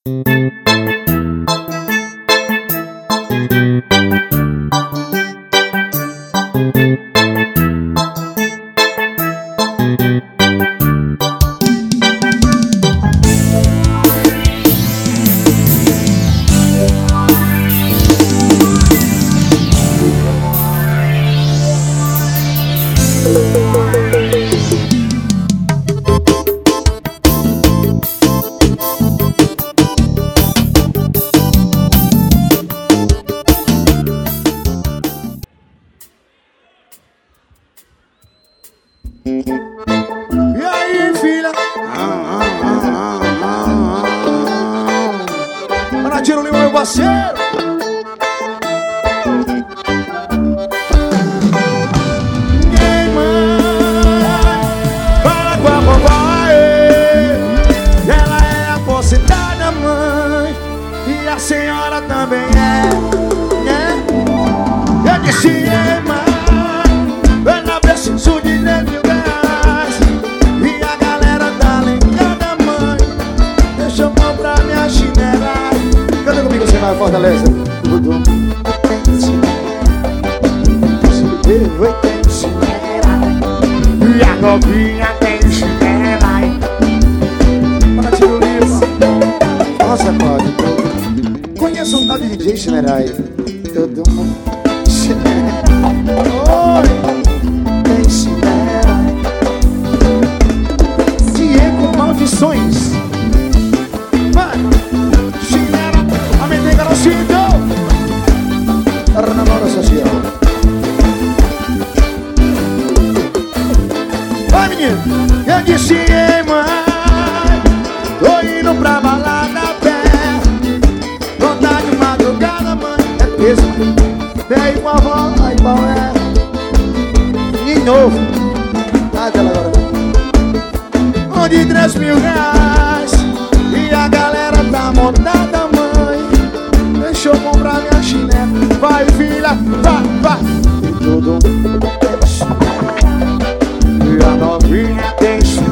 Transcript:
E aí, filha? Ana Tiro Lima, meu parceiro. Ei, mãe, fala com a vovó, ela é aposentada, mãe, e a senhora também é. Eu disse, ei, mãe, eu não preciso de nem mil reais, e a galera tá ligada, mãe, deixa eu comprar minha chinela. Canta comigo, você vai, Fortaleza. Eu tenho chinela, e a novinha tem chinela. Para tiro Lima. Nossa, pode. Conheço um tal de DJ Chinerai. Todo mundo oi, tem chinela. Diego Maldições. Vai, chinela, a mente garocido. Namoro social. Vai, menino, eu disse, ei, mãe, tô indo pra balada a pé, voltar de madrugada, mãe, é peso. Vem com a avó, aí qual é? De novo. Ah, dela agora. Onde 3 mil reais, e a galera tá montada, mãe, deixa eu comprar minha chinela. Vai, filha, vai, vai. E todo mundo tem chinela, e a novinha tem chinela.